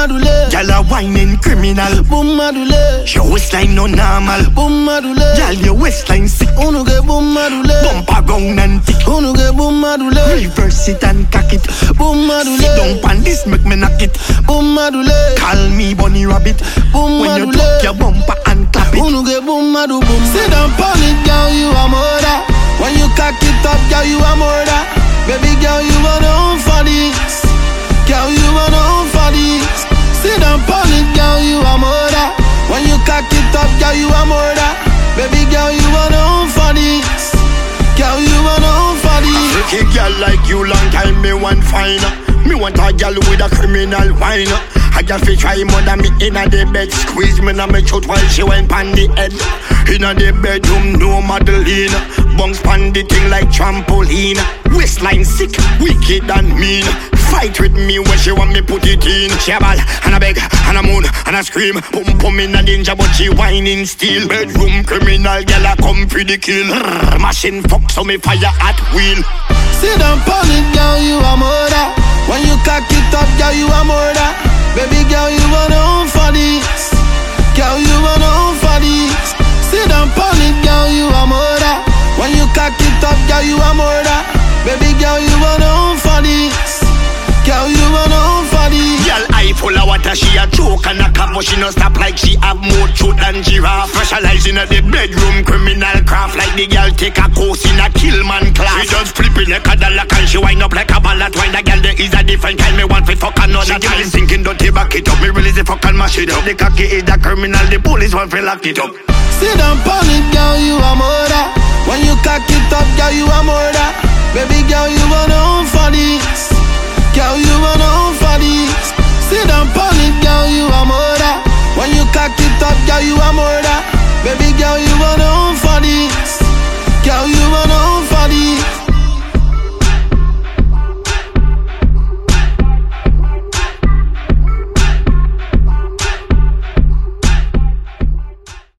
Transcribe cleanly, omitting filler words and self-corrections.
madule. Girl a whining criminal. Boom madule. Your waistline no normal. Boom madule. Girl your waistline sick. Unu get boom madule. Bumper round and thick. Unu get boom madule. Reverse it and cock it. Boom madule. Sit down pan this make me knock it. Boom madule. Call me bunny rabbit. Boom when madule. you tuck your bumper and clap it. Unu get boom madu boom. Sit down pan it, girl, you a murder. When you cock it up, girl, you a murder. Baby girl, you a known for this. Girl, you a known for this. Sit down pan it, girl, you a murder. When you cock it up, girl, you a murder. Baby girl, you a known for this. Girl, you a known for this. Freaky girl like you, long time me want find. Me want a girl with a criminal wine. I just fi try mother me inna the bed. Squeeze me na me throat while she went pan the head. Inna the bedroom, no Madeline. Bounce pan the thing like trampoline. Waistline sick, wicked and mean. Fight with me when she want me put it in. She a ball, and a beg, and a moan, and a scream. Pum pum in a danger, but she whining still. Bedroom criminal, girl a come for the kill. Machine fuck, so me fire at wheel. Sit down pan it, girl, you a murder. When you cock it up, girl, you a murder. Baby girl, you a known for this. Girl, you a known for this. Sit down pan it, girl, you a murder. When you cock it up, girl, you a murder. Baby girl, you a known for this. Girl, you a known for this. Girl, eye full of water, she a choke and a cap, but she no stop like she have more truth than giraffe. Specializing at the bedroom, criminal craft. Like the girl take a course in a kill man class. She just flipping like a dollar and she wind up like a ballad. Wine a girl, there is a different kind. Me want fi fuck another time. She thinking dirty, back it up. Me release the fuck and mash it up. The cocky is a criminal, the police want fi lock it up. Sit down pan it, girl, you a murder. When you cock it up, girl, you a murder. Baby girl, you a